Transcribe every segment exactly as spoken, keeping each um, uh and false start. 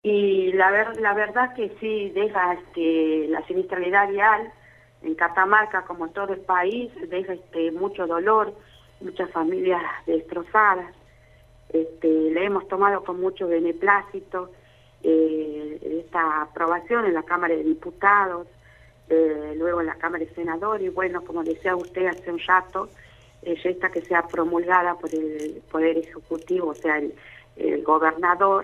Y la, ver, la verdad que sí deja este, la siniestralidad vial en Catamarca, como en todo el país, deja este, mucho dolor, muchas familias destrozadas. Este, le hemos tomado con mucho beneplácito eh, esta aprobación en la Cámara de Diputados, eh, luego en la Cámara de Senadores, y bueno, como decía usted hace un rato, eh, ya está que sea promulgada por el Poder Ejecutivo, o sea, el, el gobernador,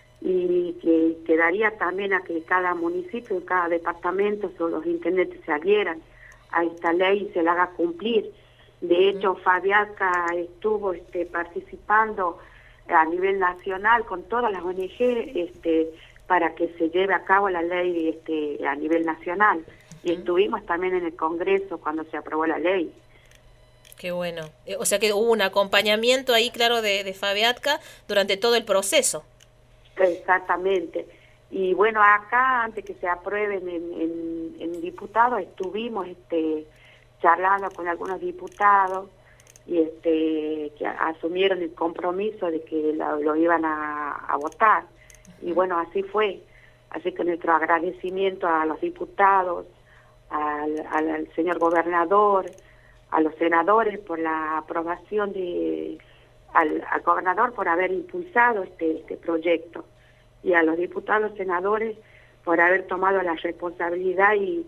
y que quedaría también a que cada municipio, en cada departamento, o los intendentes se adhieran a esta ley y se la haga cumplir. De hecho, Fabiaca estuvo este, participando a nivel nacional con todas las O N G este, para que se lleve a cabo la ley este, a nivel nacional. Y estuvimos también en el Congreso cuando se aprobó la ley. Qué bueno. Eh, O sea que hubo un acompañamiento ahí, claro, de, de Fabiatka durante todo el proceso. Exactamente. Y bueno, acá, antes que se aprueben en, en, en diputados, estuvimos este, charlando con algunos diputados y este, que asumieron el compromiso de que lo, lo iban a, a votar. Y bueno, así fue. Así que nuestro agradecimiento a los diputados, al, al, al señor gobernador, a los senadores por la aprobación de... Al, al gobernador por haber impulsado este, este proyecto y a los diputados senadores por haber tomado la responsabilidad y,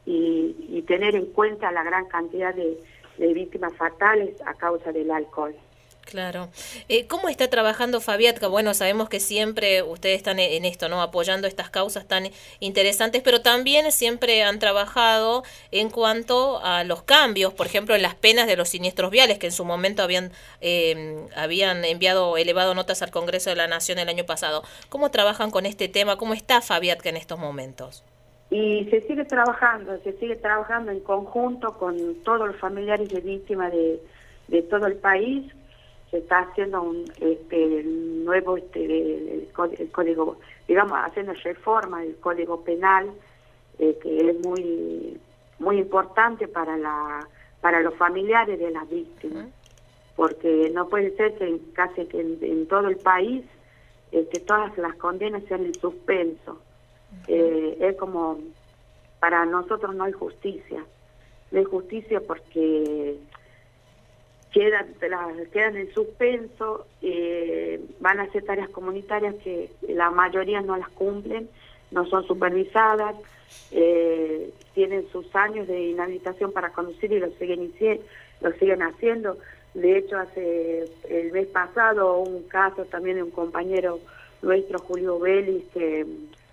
y, y tener en cuenta la gran cantidad de, de víctimas fatales a causa del alcohol. Claro. Eh, ¿Cómo está trabajando Fabiatka? Bueno, sabemos que siempre ustedes están en esto, ¿no? Apoyando estas causas tan interesantes, pero también siempre han trabajado en cuanto a los cambios, por ejemplo, en las penas de los siniestros viales, que en su momento habían, eh, habían enviado, elevado notas al Congreso de la Nación el año pasado. ¿Cómo trabajan con este tema? ¿Cómo está Fabiatka en estos momentos? Y se sigue trabajando, se sigue trabajando en conjunto con todos los familiares de víctimas de, de todo el país. Se está haciendo un este, nuevo este, el, el código, digamos, haciendo reforma del Código Penal, eh, que es muy muy importante para la para los familiares de las víctimas, porque no puede ser que en, casi que en, en todo el país este, todas las condenas sean en suspenso. Eh, es como, para nosotros no hay justicia, no hay justicia porque quedan, quedan en suspenso, eh, van a hacer tareas comunitarias que la mayoría no las cumplen, no son supervisadas, eh, tienen sus años de inhabilitación para conducir y lo siguen, lo siguen haciendo. De hecho, hace el mes pasado un caso también de un compañero nuestro, Julio Vélez, que,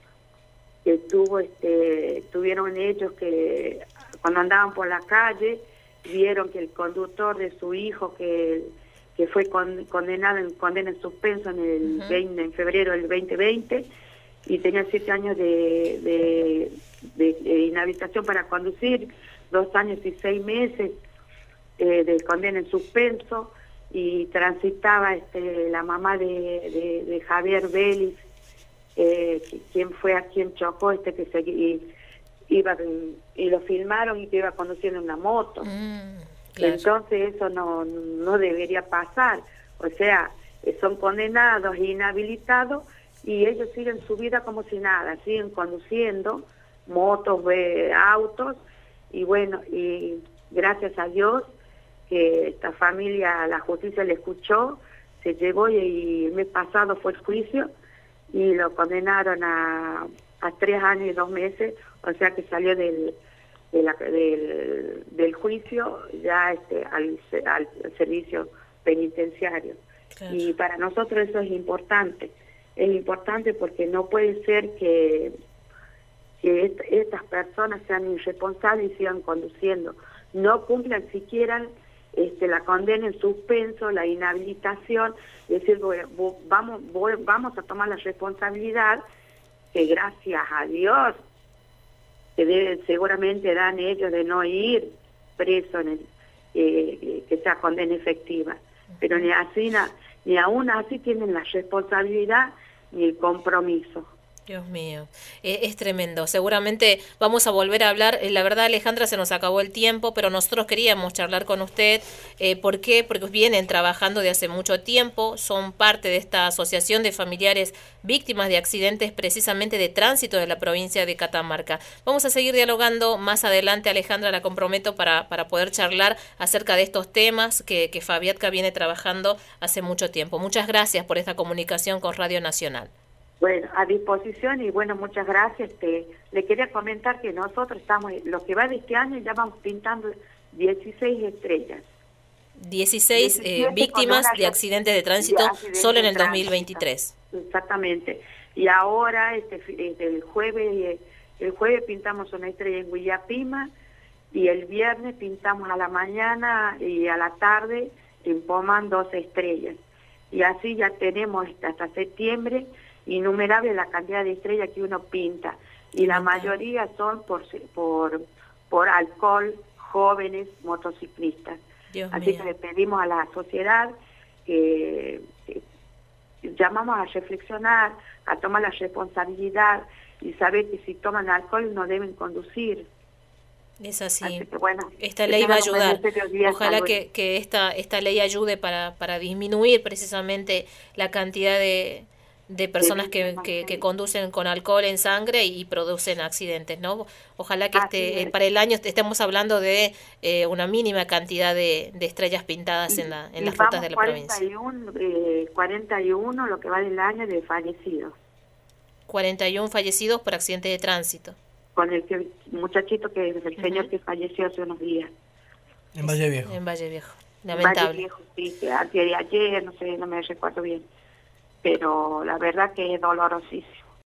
que tuvo, este, tuvieron ellos que cuando andaban por la calle vieron que el conductor de su hijo, que, que fue con, condenado en condena en suspenso en el uh-huh. veinte, en febrero del veinte veinte, y tenía siete años de, de, de, de inhabilitación para conducir, dos años y seis meses eh, de condena en suspenso, y transitaba este, la mamá de, de, de Javier Vélez, eh, quien fue a quien chocó, este que se... Y, iba y lo filmaron y que iba conduciendo una moto. Mm, claro. Entonces eso no, no debería pasar. O sea, son condenados e inhabilitados y ellos siguen su vida como si nada, siguen conduciendo motos, eh, autos, y bueno, y gracias a Dios que esta familia, la justicia le escuchó, se llevó y, y el mes pasado fue el juicio y lo condenaron a, a tres años y dos meses, o sea que salió del, de la, del, del juicio ya este, al, al servicio penitenciario. Claro. Y para nosotros eso es importante, es importante porque no puede ser que, que est estas personas sean irresponsables y sigan conduciendo, no cumplan siquiera este, la condena en suspenso, la inhabilitación, es decir, vamos, vamos a tomar la responsabilidad que gracias a Dios que deben, seguramente dan ellos de no ir preso en el, eh, que sea condena efectiva, pero ni así ni aún así tienen la responsabilidad ni el compromiso. Dios mío, eh, es tremendo. Seguramente vamos a volver a hablar. Eh, La verdad, Alejandra, se nos acabó el tiempo, pero nosotros queríamos charlar con usted. Eh, ¿Por qué? Porque vienen trabajando de hace mucho tiempo, son parte de esta asociación de familiares víctimas de accidentes precisamente de tránsito de la provincia de Catamarca. Vamos a seguir dialogando más adelante, Alejandra, la comprometo para, para poder charlar acerca de estos temas que, que Fabiatka viene trabajando hace mucho tiempo. Muchas gracias por esta comunicación con Radio Nacional. Bueno, a disposición y bueno, muchas gracias. Este, le quería comentar que nosotros estamos, lo que va de este año, ya vamos pintando dieciséis estrellas. dieciséis eh, víctimas de accidentes de tránsito de accidentes solo en el dos mil veintitrés. Exactamente. Y ahora, este, este, el jueves el jueves pintamos una estrella en Huillapima y el viernes pintamos a la mañana y a la tarde en Pomán dos estrellas. Y así ya tenemos hasta septiembre innumerable la cantidad de estrellas que uno pinta, y la mayoría son por por por alcohol, jóvenes motociclistas. Dios Así mío. que le pedimos a la sociedad que, que llamamos a reflexionar, a tomar la responsabilidad y saber que si toman alcohol no deben conducir. Es así. Así que, bueno, esta ley va a ayudar. Ojalá que, que esta, esta ley ayude para, para disminuir precisamente la cantidad de, de personas que, que, que conducen con alcohol en sangre y producen accidentes, ¿no? Ojalá que este, para el año estemos hablando de eh, una mínima cantidad de, de estrellas pintadas en, la, en las rutas de la cuarenta y uno, provincia. Eh, cuarenta y uno lo que va del año de fallecidos. cuarenta y uno fallecidos por accidentes de tránsito. Con el, que, el muchachito que el uh-huh. señor que falleció hace unos días. En Valle Viejo. En Valle Viejo. Lamentable. Valle Viejo, sí, que ayer, ayer, no sé, no me recuerdo bien. Pero la verdad que es dolorosísimo.